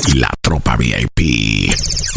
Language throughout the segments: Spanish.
La Tropa VIP.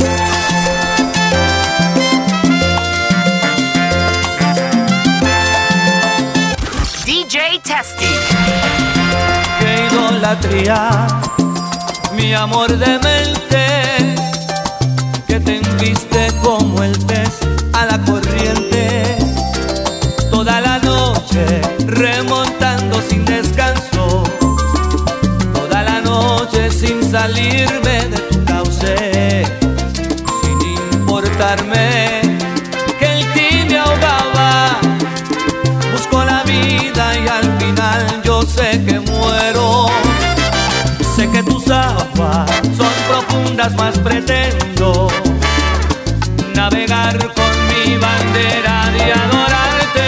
DJ Testy. Qué idolatría, mi amor demente, que te enviste como el pez a la corriente, toda la noche remontando sin descanso, toda la noche sin salirme de tu cauce, sin importarme que el ti me ahogaba. Busco la vida y al final yo sé que muero. Sé que tus aguas son profundas, más pretendo navegar con mi bandera y adorarte.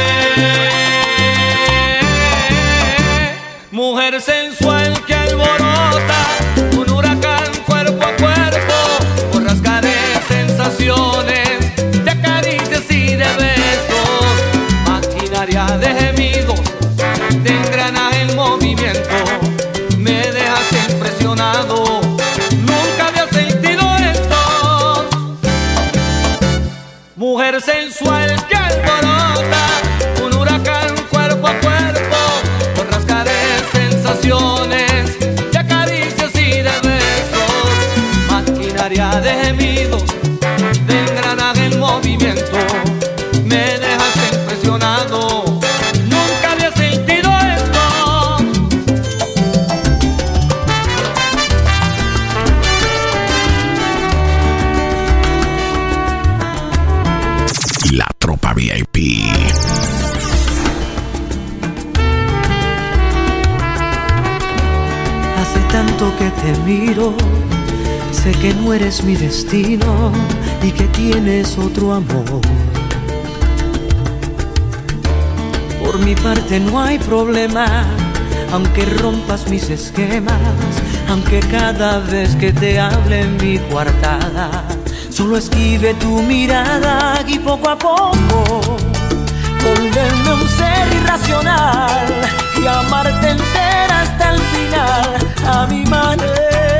Mujer sensual que alborota un huracán cuerpo a cuerpo, borrascaré sensaciones de caricias y de besos, maquinaria de gemidos, de engranaje en movimiento. Me dejas impresionado, nunca había sentido esto. Mujer sensual que alborota un huracán cuerpo a cuerpo, borrascaré sensaciones de caricias y de besos, maquinaria de gemidos, de engranaje en movimiento. Me dejas impresionado, nunca había sentido esto. La Tropa VIP. Hace tanto que te miro, sé que no eres mi destino y que tienes otro amor. Por mi parte no hay problema, aunque rompas mis esquemas, aunque cada vez que te hable en mi coartada solo esquive tu mirada y poco a poco volverme un ser irracional y amarte entera hasta el final a mi manera.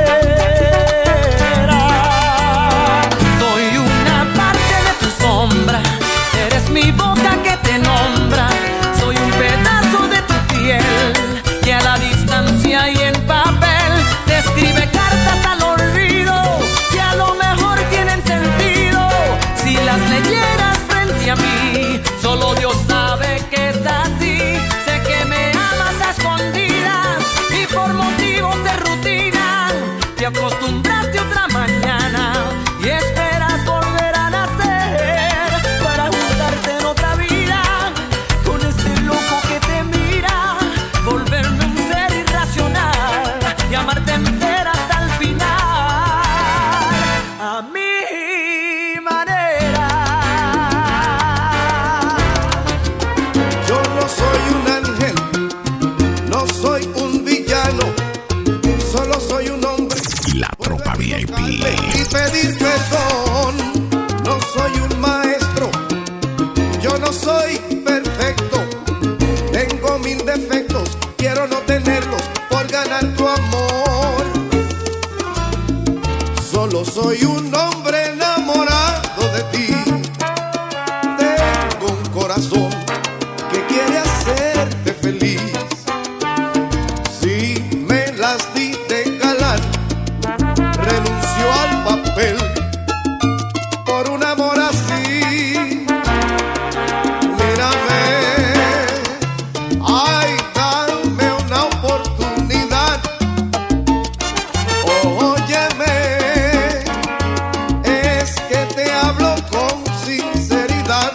Soy una parte de tu sombra, eres mi boca que te nombra, soy un pedazo de tu piel que a la distancia y en papel te escribe cartas al olvido que a lo mejor tienen sentido si las leyeras frente a mí. Solo Dios sabe que es así. Sé que me amas a escondidas y por motivos de rutina te acostumbraste otra mañana y esperas volver a nacer para juntarte en otra vida con este loco que te mira, volverme un ser irracional y amarte entera hasta el final a mi manera. Yo no soy un ángel, no soy un villano, solo soy un hombre. La Tropa VIP. Y pedir perdón, no soy un maestro, yo no soy perfecto, tengo mil defectos, quiero no tenerlos por ganar tu amor. Solo soy un hombre enamorado de ti, tengo un corazón que quiere hacerte feliz. Si me las di de galán, renuncio al papel por un amor así. Mírame, ay, dame una oportunidad. Óyeme, es que te hablo con sinceridad.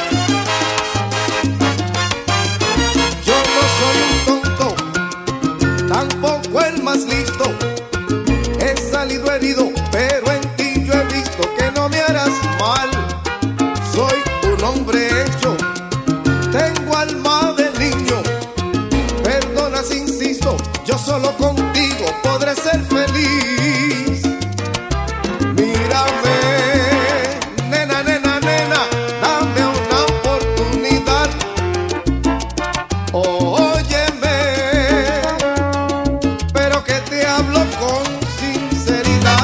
Yo no soy un tonto, tampoco el más listo. He salido herido, pero en ti yo he visto que no me harás mal. Soy un hombre hecho, tengo alma de niño. Perdona si insisto, yo solo contigo podré ser feliz. Mírame, nena, nena, nena, dame una oportunidad. Óyeme, pero que te hablo con sinceridad.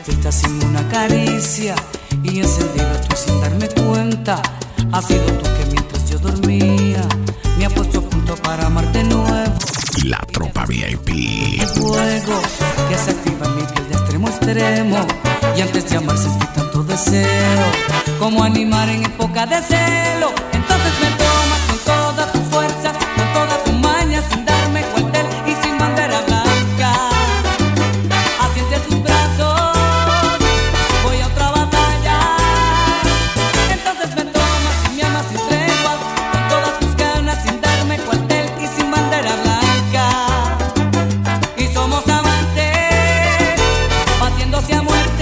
despiertas sin una caricia y encendida tú sin darme cuenta. Has sido tú que mientras yo dormía me ha puesto a punto para amar de nuevo. La tropa VIP. Fuego que se activa en mi piel de extremo a extremo. Y antes de amar sentí tanto deseo como animar en época de celo. Entonces me tomas con toda tu fuerza, con toda tu maña, sin darme cuartel y sin bandera blanca. Así entre tus brazos voy a otra batalla. Entonces me tomas y me amas sin tregua, con todas tus ganas, sin darme cuartel y sin bandera blanca. Y somos amantes, batiéndose a muerte.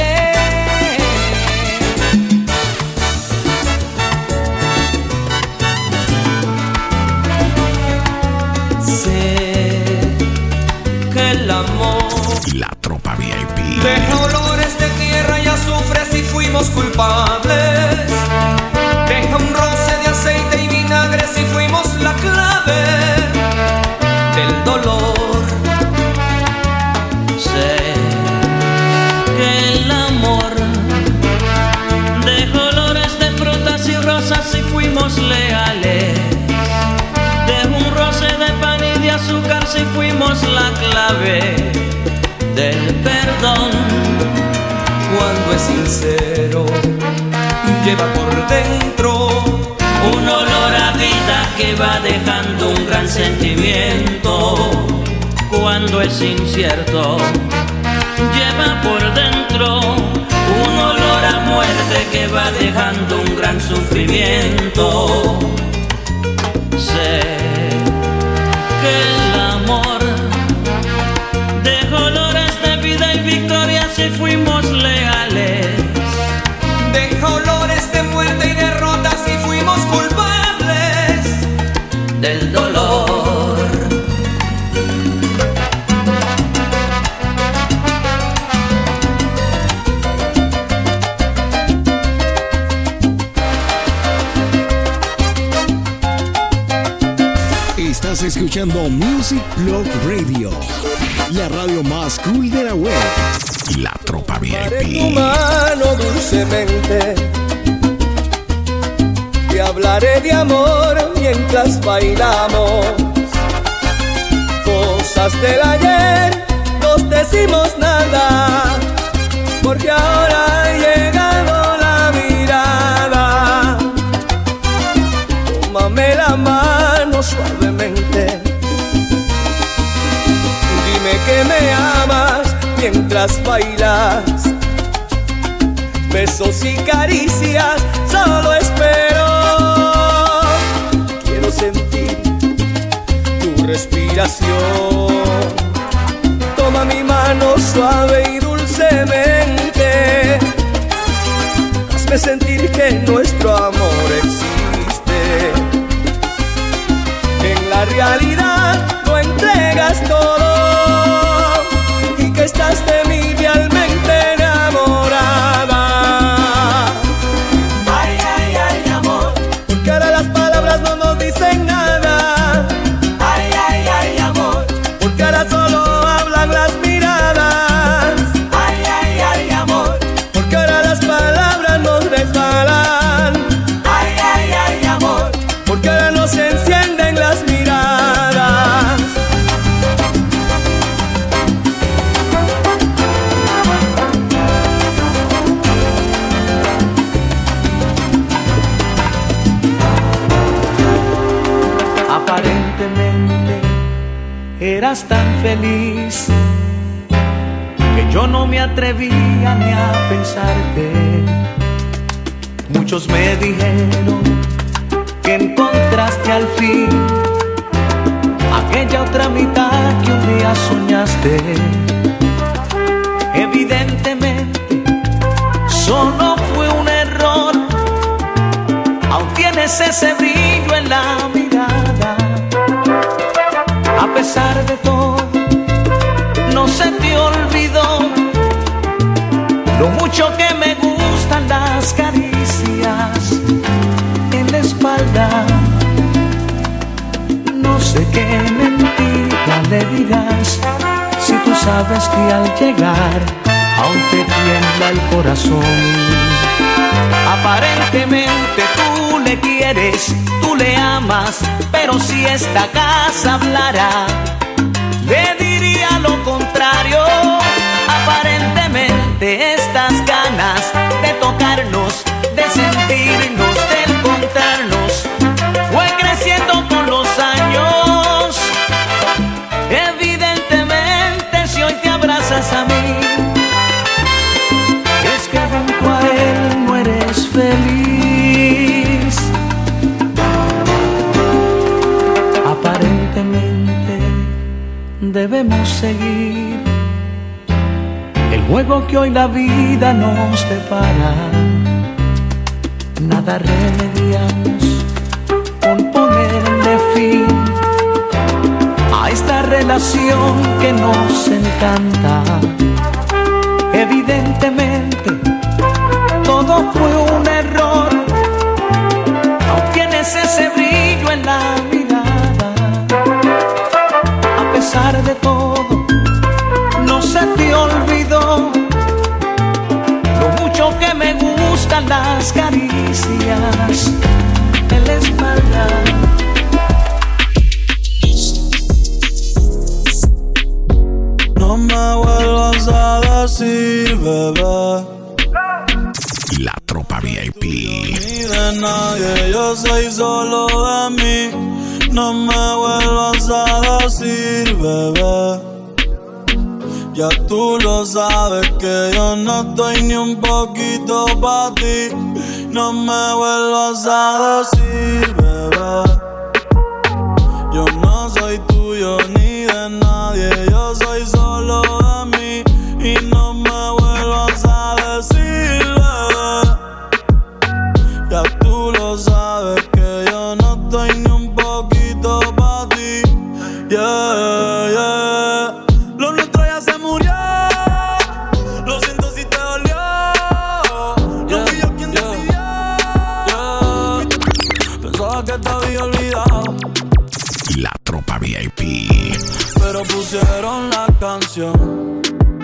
La tropa VIP. Deja olores de tierra y azufre si fuimos culpables. Deja un roce de aceite y vinagre si fuimos la clave del dolor. Sé que el amor deja olores de frutas y rosas si fuimos leales. Deja un roce de pan y de azúcar si fuimos la clave del perdón. Cuando es sincero, lleva por dentro un olor a vida que va dejando un gran sentimiento. Cuando es incierto, lleva por dentro un olor a muerte que va dejando un gran sufrimiento. Sé que el amor deja olores de vida y victoria si fuimos leales. deja olores de muerte y derrota si fuimos culpables Del dolor. Estás escuchando Music Blog Radio, la radio más cool de la web. La tropa Tomaré tu VIP. mano dulcemente, te hablaré de amor mientras bailamos. Cosas del ayer nos decimos nada, porque ahora ha llegado la mirada. Tómame la mano suavemente, dime que me amas mientras bailas. Besos y caricias solo espero. Quiero sentir tu respiración. Toma mi mano suave y dulcemente. Hazme sentir que nuestro amor existe. En la realidad lo entregas todo y que estás de mí realmente enamorada. Ay, ay, ay, amor, porque ahora las palabras no nos dicen nada. Ay, ay, ay, amor, porque ahora solo hablan las miradas. Ay, ay, ay, amor, porque ahora las palabras nos resbalan. Ay, ay, ay, amor, porque ahora nos encienden las miradas. Aparentemente eras tan feliz que yo no me atrevía ni a pensarte. Muchos me dijeron que encontraste al fin aquella otra mitad que un día soñaste. Evidentemente solo fue un error, aún tienes ese brillo en la mirada. A pesar de todo, no se te olvidó lo mucho que me gustan las caricias en la espalda. No sé qué mentira le dirás si tú sabes que al llegar aunque tiembla el corazón. Aparentemente tú le quieres, tú le amas, pero si esta casa hablara, le diría lo contrario. Aparentemente estas ganas de tocarnos, de sentirnos, de encontrarnos, fue creciendo con los años. Evidentemente si hoy te abrazas a mí, es que junto a él no eres feliz. Aparentemente debemos seguir el juego que hoy la vida nos depara. Nada remediamos con ponerle fin a esta relación que nos encanta. Evidentemente todo fue un error. Aún tienes ese brillo en la mirada. A pesar de todo, no se te olvidó lo mucho que me gustan las caricias en la espalda. No me vuelvas a decir, bebé, La Tropa VIP. ni de nadie, yo soy solo de mí. No me vuelvas a decir, bebé, ya tú lo sabes que yo no estoy ni un poquito pa' ti. No me vuelvas a decir, bebé, yo no soy tuyo ni de nadie, yo soy solo de mí. Y no me vuelvas a decir, bebé, ya tú lo sabes que yo no estoy ni un poquito pa' ti. Yeah, yeah. Lo nuestro ya se murió. Lo siento si te dolió. No fui yo quien decidió. Pensaba que te había olvidado. La Tropa VIP. Pero pusieron la canción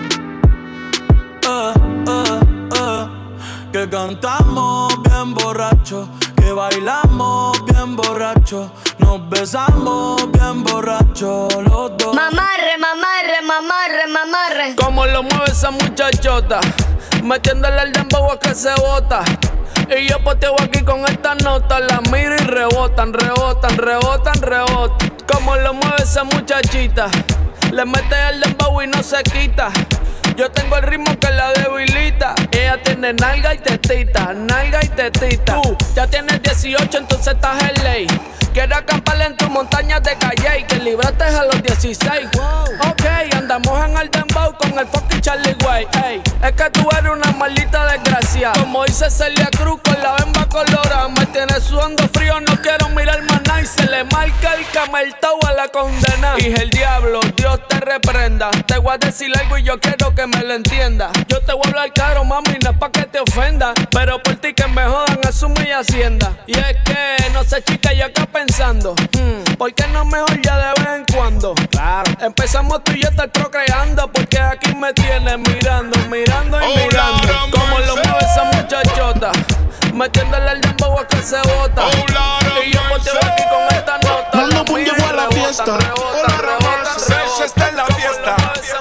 que cantamos bien borracho, que bailamos bien borracho, nos besamos bien borracho los dos. Mamarre, mamarre, mamarre, mamarre. Como lo mueve esa muchachota, metiéndole el dembow a que se bota. Y yo poteo aquí con estas notas, las miro y rebotan, rebotan, rebotan, rebotan. Como lo mueve esa muchachita, le mete el dembow y no se quita. Yo tengo el ritmo que la debilita. Ella tiene nalga y tetita, nalga y tetita. Tú ya tienes 18, entonces estás en ley. Quiero acampar en tus montañas de Calle y que libraste a los 16. Ok, andamos en el dembow con el fucking Charlie Way. Ey, es que tú eres una maldita desgracia. Como dice Celia Cruz con la bemba colorada. Me tienes sudando frío, no quiero mirar más nada. Y se le marca el cameltao a la condena. Y el diablo, Dios te reprenda. Te voy a decir algo y yo quiero que me lo entiendas. Yo te voy a hablar claro, mami, no es pa' que te ofenda. Pero por ti que me jodan, asumo y hacienda. Y es que, no sé chica, yo acá pensando, ¿por qué no mejor ya de vez en cuando? Claro. Empezamos tú y yo estar procreando, porque aquí me tienes mirando, mirando y mirando. Como lo mueve esa muchachota, metiéndole el dembow a que se bota. Y yo poteo aquí con esta nota. Nando Boom llegó a la fiesta. Sesh está en la fiesta.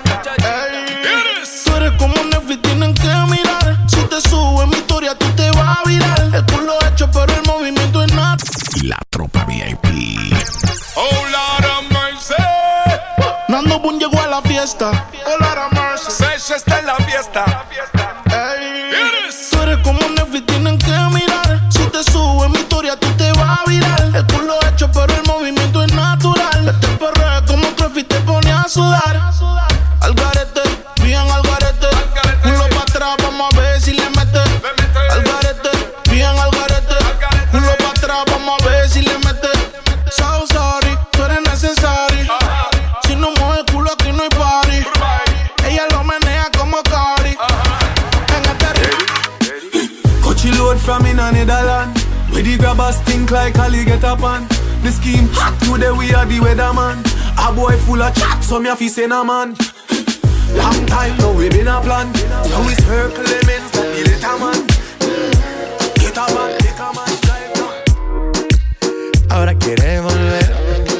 Tú eres como Netflix, tienen que mirar. Si te subo en mi historia, tú te vas a virar. El culo hecho, pero el movimiento es nada. La Tropa VIP. Oh, Lord of mercy. Nando Boom llegó a la fiesta. Oh, Lord of mercy. Sesh está en la fiesta. Tú eres como Netflix, tienen que mirar. Si te subo en mi historia, tú te vas a virar. El culo hecho, pero el movimiento es natural. Este perro es como Clef y te pone a sudar. Al garete, bien al garete. Culo pa' atrás, vamos a ver si le mete. Al garete, bien al garete. Culo pa' atrás, vamos a ver si le mete. So sorry, tú eres necesario. Si no mueve el culo, aquí no hay party. Ella lo menea como Cari. En este ritmo. Coachy load from in a Netherland. Where the grabbers think like Ali get up on. The scheme hot today, we are the weatherman. A boy full of chat, so me a fi say na man. Long time now we been a a plan. So we circle them in, the little man. Get a man, drive down. Ahora quiere volver.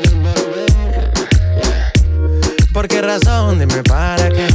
¿Por qué razón? Dime para qué.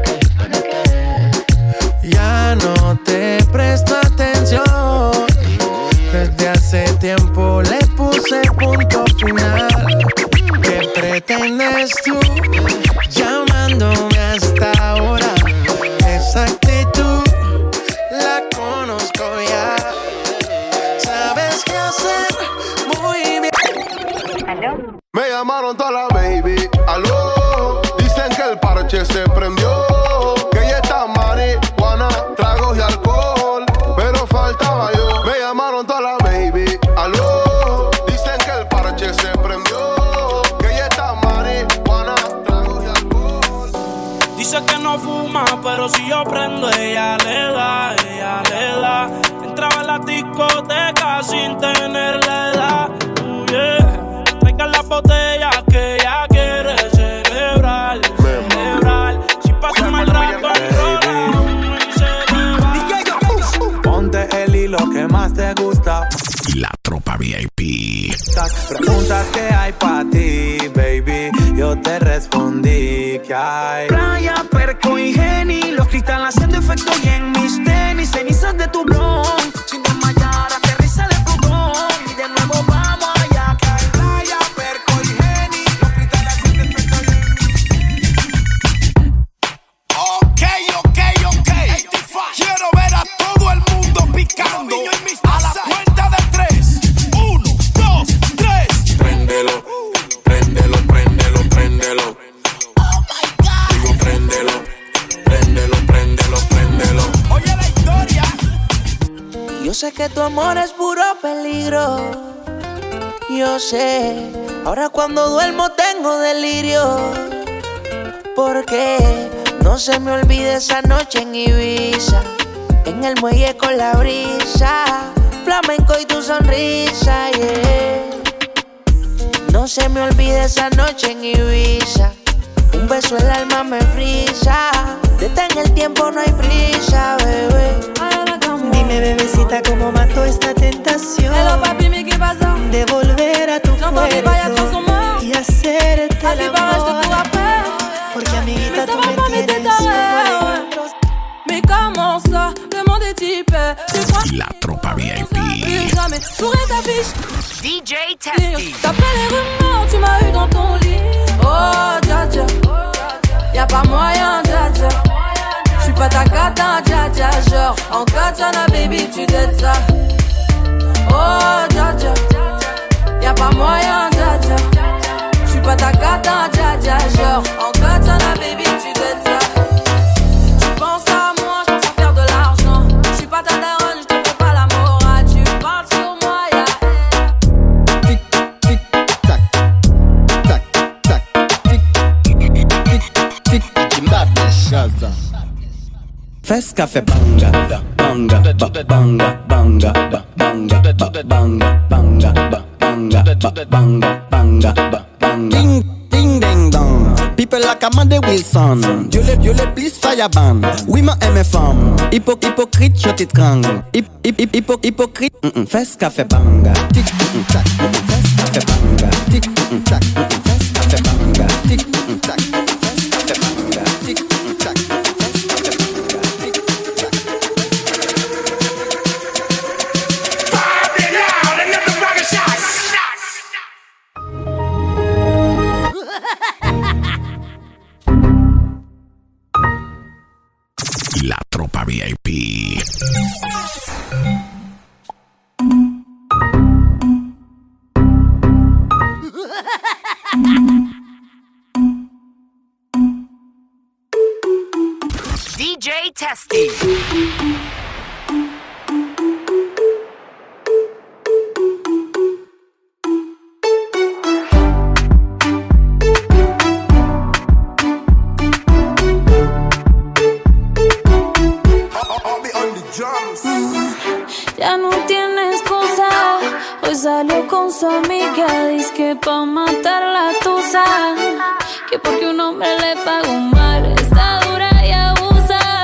Ya no te presto atención. Desde hace tiempo le puse punto final. ¿Qué pretendes tú llamándome hasta ahora? Esa actitud la conozco ya. Sabes qué hacer muy bien. ¿Aló? Me llamaron toda la baby. ¿Aló? Dicen que el parche se prendió. Que ya está marihuana, tragos y alcohol. Pero faltaba yo. Me llamaron toda la baby. ¿Aló? Dicen que el parche se prendió. Que ya está marihuana, tragos y alcohol. Dice que no fuma, pero si yo prendo, ella le da. Entraba en la discoteca sin tener la edad. Yeah. Traigan las botellas que ella quiere celebrar. Si pasa mal rato, ponte el hilo que más te gusta. La tropa VIP. Las preguntas que hay para ti, baby, yo te respondí que hay. Playa, perco y Henny, los cristales haciendo efecto y en mis tenis, cenizas de tu blon. Sin desmayar, aterriza de Plutón y de nuevo vamos allá que hay. Playa, perco y Henny, los cristales haciendo efecto y en mis. Ok. Quiero ver a todo el mundo picando. A la cuenta de 3. 1, 2, 3. Préndelo. Oh my God. Digo, préndelo. Oye la historia. Yo sé que tu amor es puro peligro. Yo sé, ahora cuando duermo tengo delirio. Porque no se me olvide esa noche en Ibiza, en el muelle con la brisa, flamenco y tu sonrisa, yeah. No se me olvide esa noche en Ibiza, un beso el alma me frisa. Detén el tiempo, no hay prisa, bebé. Dime, bebecita, cómo mató esta tentación. Hello, papi, mais qu'est pas ça? De volver a tu cuerpo y hacerte el amor. Porque amiguita, tú me tienes como. Mais comment ça? Vraiment des types. La tropa VIP. Jamais sourire ta fiche. DJ Testy. D'après les rumeurs, tu m'as eu dans ton lit. Oh, dja dja. Y'a pas moyen, dja dja. J'suis pas ta cata, dja dja. Genre, en katana, baby, tu t'aides ça. Oh, dja dja. Y'a pas moyen, dja dja. J'suis pas ta cata, dja dja. Genre, en katana, baby, tu t'aides ça. Tu penses à moi, j'pense à faire de l'argent. J'suis pas ta daronne, j'te fais pas la morale. Tu parles sur moi, y'a tic, tic, tac, tac, tac, tic, tic, tic, madness, Gaza. Fes café banga, banga, banga, banga, banga, banga, banga, banga, banga. Ding, ding, dong. People like Amanda Wilson. Dieu les please fire ban. Oui, ma MFM. Hypocrite, je t'étrangle. Hypocrite. Fes café banga. Tic, tac. Fes café banga. Tic, tac. Fes café banga. Tic, tac. Fes café banga. Tic, tac. La tropa VIP. DJ Testy. Ya no tiene excusa. Hoy salió con su amiga. Dice que pa' matar la tusa. Que porque un hombre le pagó mal está dura y abusa.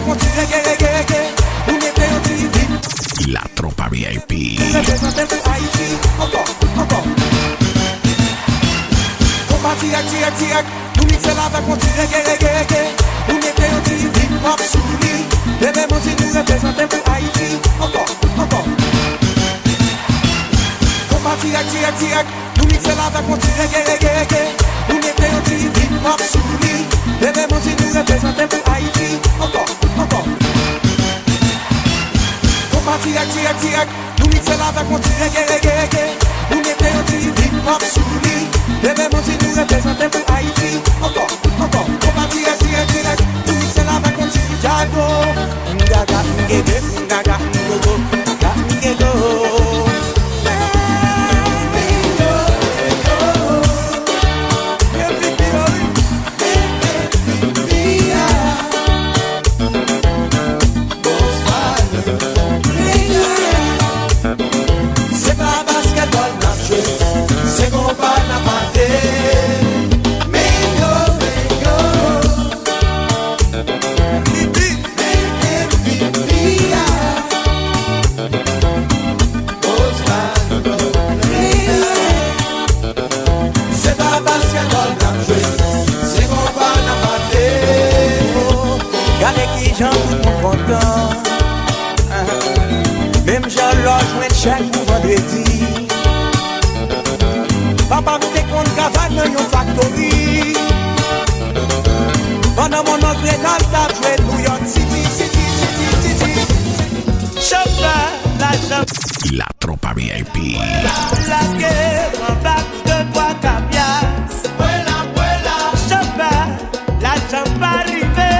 La tropa VIP. Nou mixe la vek moun ti reggae. Nou mette yon ti hip-hop sou li. Bebe moun si nou represente pou Haiti. Encore. Kompa tiak. Nou mixe la vek moun ti reggae. Nou mette yon ti hip-hop sou li. Bebe moun si nou represente pou Haiti. Encore. Kompa tiak. Nou mixe la vek moun ti reggae. Nou mette yon ti hip-hop sou li. Bebe moun si nou represente pou Haiti. Encore. Kompa tiak. Nou mixe la vek moun ti jago. Ngaga ngogo. Même j'en rejoins chaque vendredi. Papa nous te compte cavale dans une factory. Pendant mon oncle rénal t'a joué New York City. Chauffeur, la chambre. La tropa VIP. La guerre, un bac de trois capias. Vuela. Chauffeur, la chambre arrivée.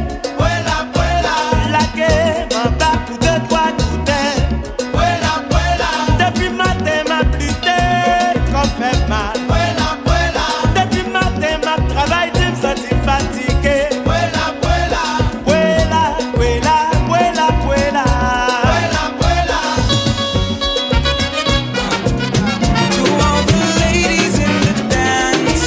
La guerre, un bac de trois coutelles. Depuis matin, ma pute, qu'on fait mal. Depuis matin, ma travail, tu me sens fatigué. To all the ladies in the dance,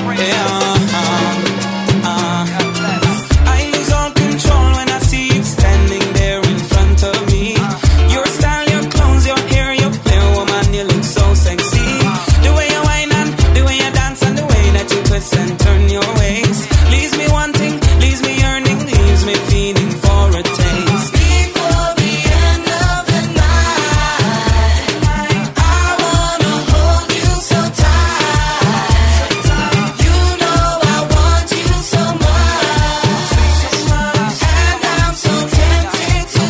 I lose all control when I see you standing there in front of me. Your style, your clothes, your hair, your fair woman, you look so sexy. The way you whine and the way you dance and the way that you twist and turn your waist leaves me wanting, leaves me yearning, leaves me feeling for a taste. Before the end of the night, I wanna hold you so tight. You know I want you so much, and I'm so tempted to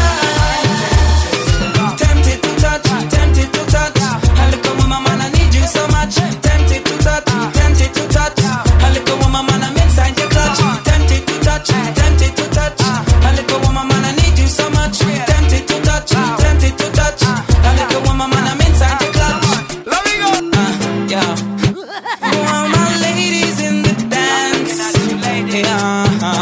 touch. Tempted to touch. A little woman, man, I need you so much. Tempted to touch. A little woman, man, I'm inside your clutch. Tempted to touch. A little woman, man, I need you so much. Tempted to touch. A little woman, man, I'm inside your clutch. Yeah. For all my ladies in the dance, yeah.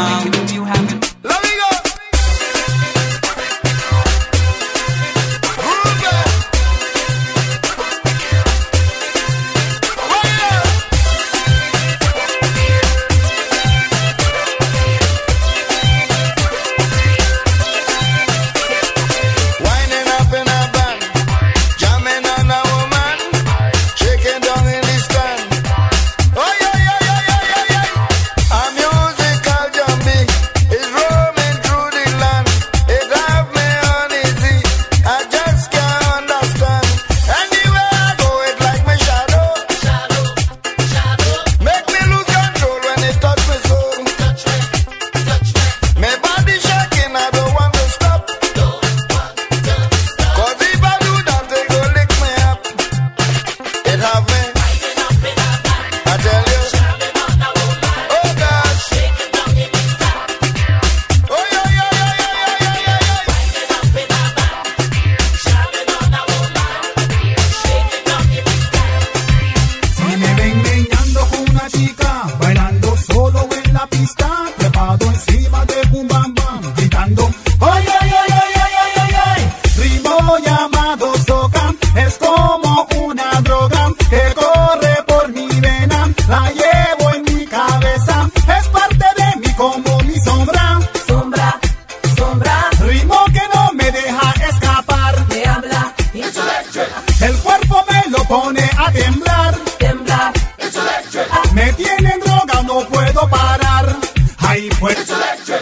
Winding up in a band, jamming on a woman, shaking down in the stand. Oh yeah. A musical jumping is roaming through the land. It have me uneasy, I just can't understand. Anywhere I go, it like my shadow. Make me lose control when it touch me so. My body shaking, I don't want to stop. Cause if I do that, they go lick me up. It have me, I tell you. Oh gosh. Oh yeah. Si me ven meñando con una chica, bailando solo en la pista, trepado encima de un bam bam, gritando, ¡ay! Ritmo llamado soca, es como una droga que corre por mi vena, la llevo en mi cabeza, es parte de mí como mi sombra. el cuerpo me lo pone a temblar. Temblar. It's electric. Me tienen droga, no puedo parar. Ahí pues. It's electric.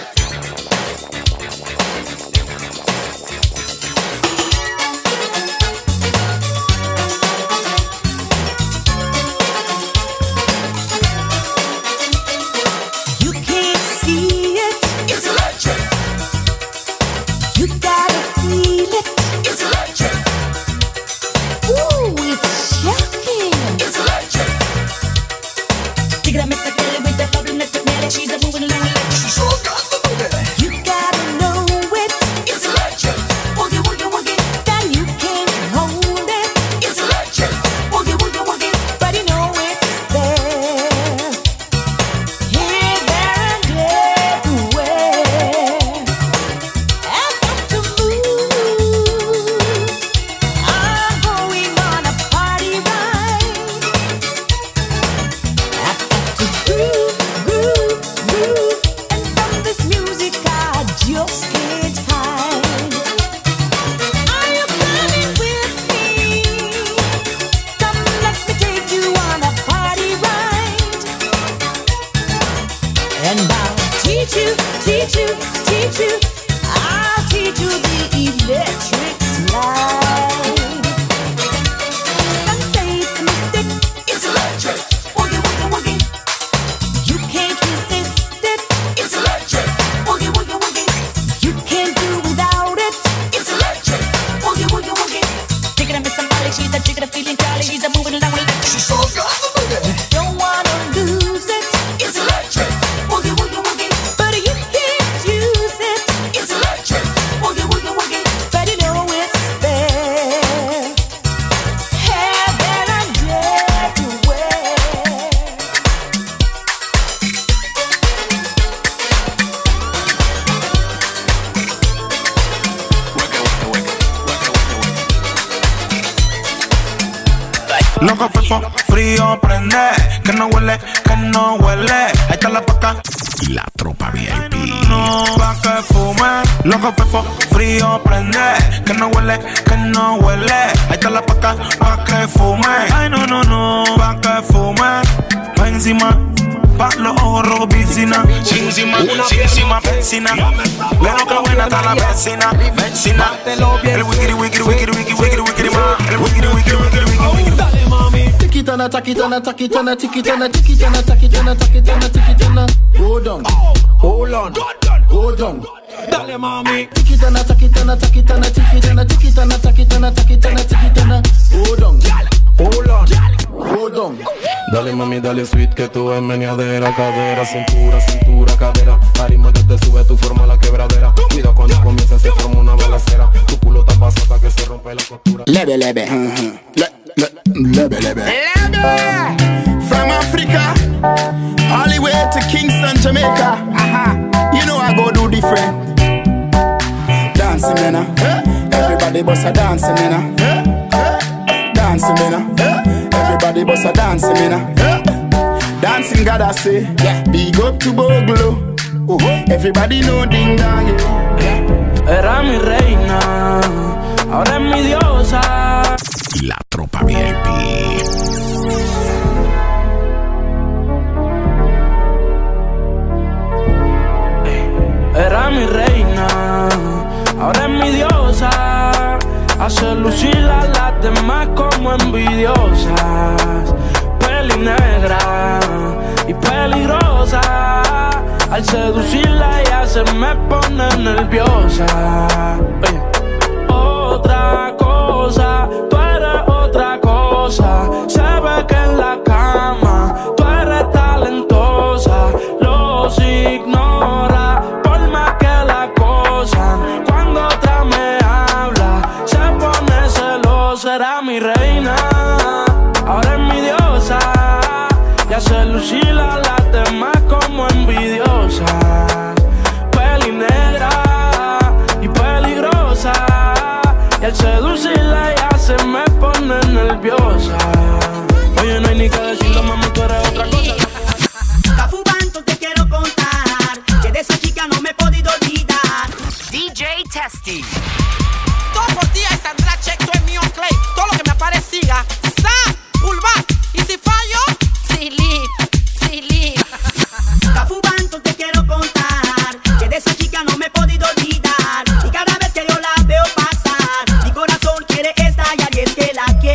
Loco fefo, frío prende, que no huele, que no huele. Ahí está la paca y la tropa VIP. No pa' que fume. Loco fefo, frío prende, que no huele, que no huele. Ahí está la paca pa' que fume. Ay no no no, pa' que fume. Pa' encima, pa' los ojos rojos piscina. Encima, encima, vecina. Pero que buena está la vecina, vecina. El wikiri wikiri wikiri wikiri wikiri wikiri ma. El wikiri wikiri wikiri wikiri. Dale mami, tikitana, takitana, takitana, tikitana, tikitana, takitana, takitana, tikitana. Go down, hold on, go down. Dale mami, tikitana, takitana, takitana, tikitana, tikitana, takitana, takitana, tikitana. Go down, hold on, go down. Dale mami, dale sweet que tú es meneadera, cadera, cintura, cintura, cadera. Aritmo que te sube, tu forma la quebradera. Cuida cuando comienza, se forma una balacera. Tu culo está pasada que se rompe la costura. Leve, leve, leve, leve. From Africa, all the way to Kingston, Jamaica. You know I go do different. Dancing, man. Everybody bust a dancing, man. Dancing, man. Everybody bust a dancing, man. Dancing, God I say. Big up to Boglo. Everybody know ding dong. Era mi reina, ahora es mi diosa. La tropa VIP. Era mi reina, ahora es mi diosa. Hace lucir a las demás como envidiosas. Peli negra y peligrosa. Al seducirla ella se me pone nerviosa. Otra cosa, tú eres otra cosa. Se ve que en la cama tú eres talentosa. Los ignora por más que la acosan. Cuando otra me habla se pone celosa. Era mi reina, ahora es mi diosa. Y hace lucir a las demás como envidiosas. Peli negra y peligrosa. Y al seducirla ya se me pone nerviosa. Oye, no hay ni que decirlo, mami, tú eres otra cosa. Cafubanto te quiero contar que de esa chica no me he podido olvidar. DJ Testy. Todos los días saldrá check, tú es mío, Clay. Todo lo que me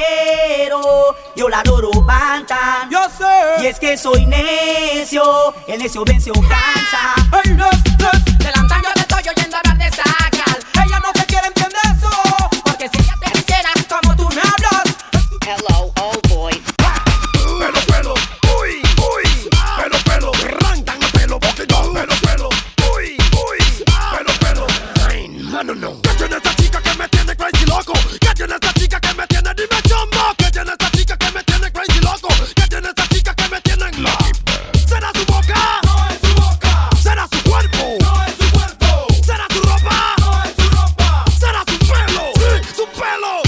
pero yo la adoro bastante. Yo sé. Y es que soy necio, el necio vence o cansa. Hey, del antaño te estoy oyendo hablar de esa gal. Ella no te quiere entender eso, porque si ella te dijera como tú me hablas. Hello, old boy. Pelo, pelo, uy, uy. Pelo, pelo, rantan pelo, porque no. Pelo, pelo, uy, uy. Pelo, pelo. Ay, no. ¿Qué tiene esta chica que me tiene crazy loco? ¿Qué tiene esta chica que me tiene? Dime chombo. ¿Qué tiene esta chica que me tiene crazy loco? ¿Qué tiene esta chica que me tiene en loco? ¿Será su boca? No es su boca. ¿Será su cuerpo? No es su cuerpo. ¿Será su ropa? No es su ropa. ¿Será su pelo? Sí, su pelo.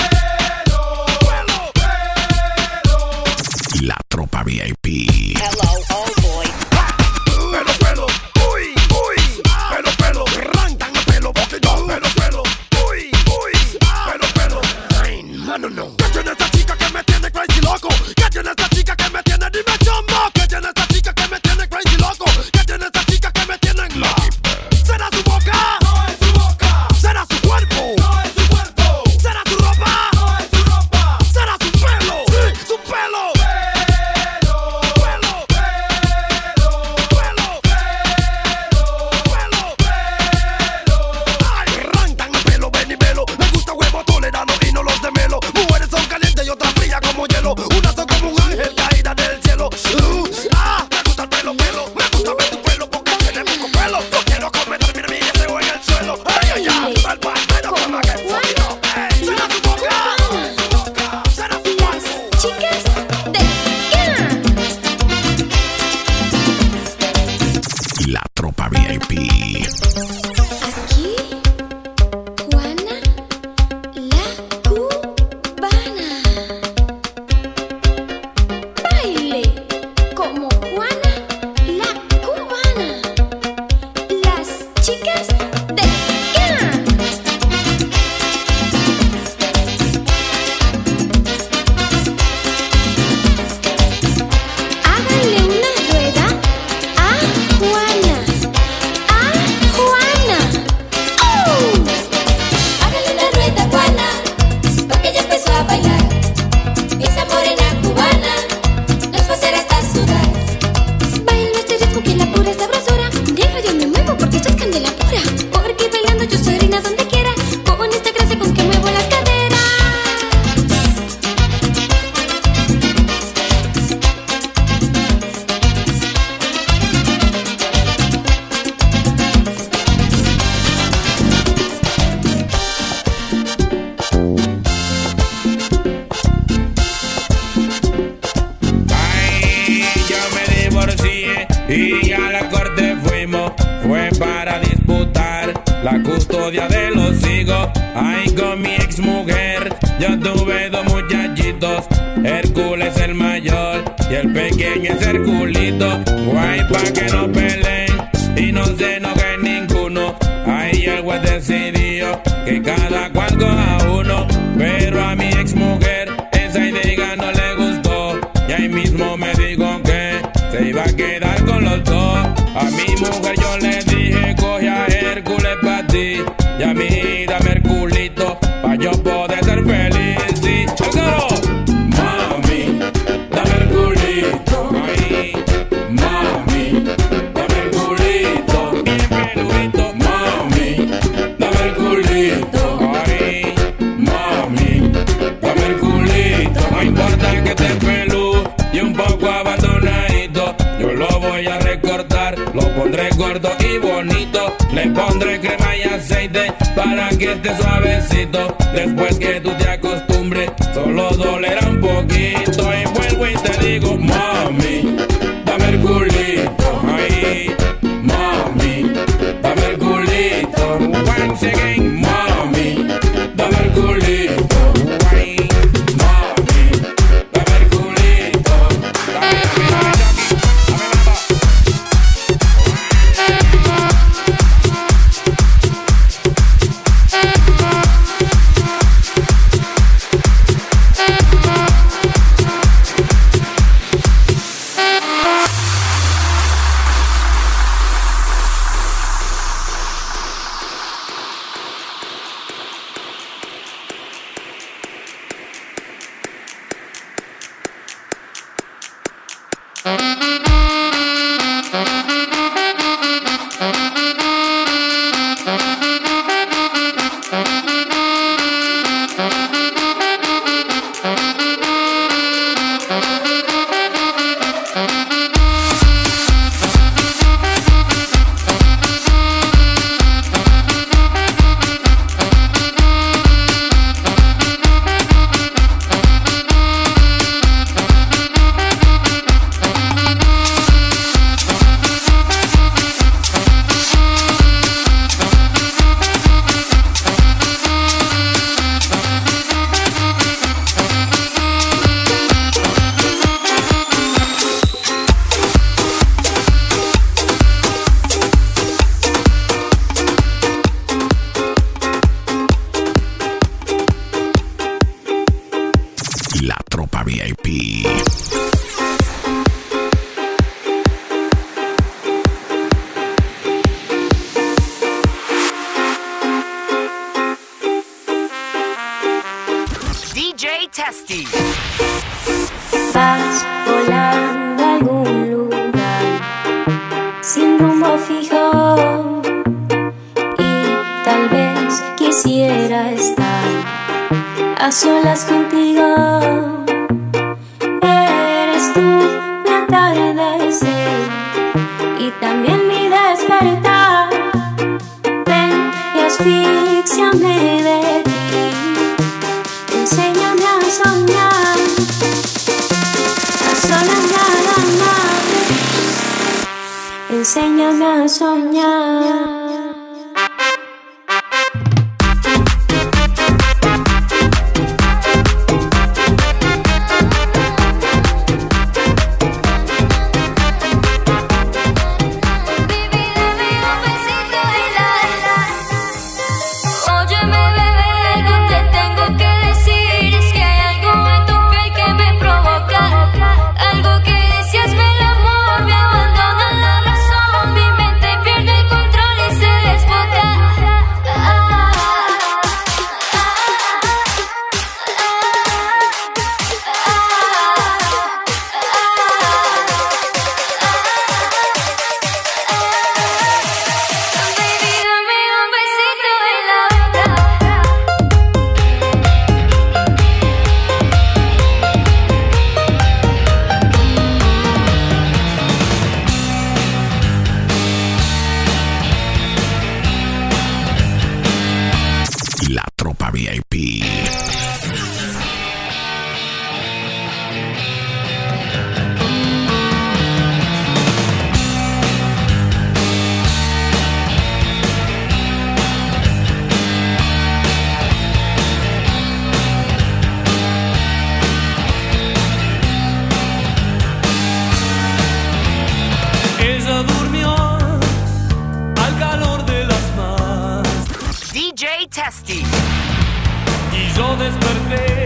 La tropa VIP. Hello, old boy. Pelo, pelo, uy, uy. Pelo, pelo, rantan pelo, porque no. Pelo, pelo, uy, uy. Pelo, pelo. Ay, no. ¿Qué tiene esta chica que me tiene crazy loco? ¿Qué tiene esta chica que me tiene? Dime chombo. ¿Qué tiene esta chica que me tiene crazy loco? ¿Qué tiene esta chica que me tiene en loco? ¿Será su boca? No es su boca. ¿Será su cuerpo? No es su cuerpo. ¿Será su ropa? No es su ropa. ¿Será su pelo? Sí, su pelo. Como hielo, unas son como un ángel caída del cielo. Me gusta el pelo, me gusta ver tu pelo porque tiene mucho pelo. No quiero comer mi deseo en el suelo. Ay, al palmero como que fuego. Será tu boca, será tu cuerpo. Chicas de La tropa VIP. aquí, Juana la cubana. Baile como Juana la cubana. Las chicas de háganle una rueda a Juana. A Juana. ¡Oh! Hágale una rueda, Juana, porque ella empezó a bailar. Esa morena cubana nos va a hacer hasta sudar. Bailo este ritmo que la pura sabrosura. Diablo, yo me muevo porque esto es candela pura. Porque bailando yo soy reina donde quiera. Con esta gracia con que muevo las caderas. Ay, yo me divorcié y a la corte fuimos. Fue para disputar la custodia de los hijos. Ay, con mi ex mujer yo tuve dos muchachitos. Hércules el mayor y el pequeño es Herculito. Guay, pa' que no peleen y no se enojen ninguno. Ay, el juez decidió que cada cual coja uno. Pero a mi ex mujer esa idea no le gustó. Y ahí mismo me dijo que se iba a quedar con los dos. A mi mujer yo le dije, coge a Hércules pa' ti. Y a mí dame Herculito pa' yo poder ser feliz. Sí, ¡Álvaro! Mami, dame Herculito. Ay, mami, dame Herculito. Bien peludito. Mami, dame Herculito. Ay, mami, dame Herculito. No importa que esté pelú y un poco abandonadito. Yo lo voy a recortar, lo pondré gordo y bonito. Le pondré crema y aceite para que esté suavecito. Después que tú te acostumbres, solo dolerá un poquito. Y vuelvo y te digo, mami, dame Herculito. Ay, mami, dame Herculito. Once again, mami, dame Herculito. Ay, mami, dame Herculito. Vas volando a algún lugar sin rumbo fijo y tal vez quisiera estar a solas contigo. Eres tú mi atardecer y también mi despertar. Ven y asfíxiame de ti, enséñame a soñar. Enséñame a soñar. Y yo desperté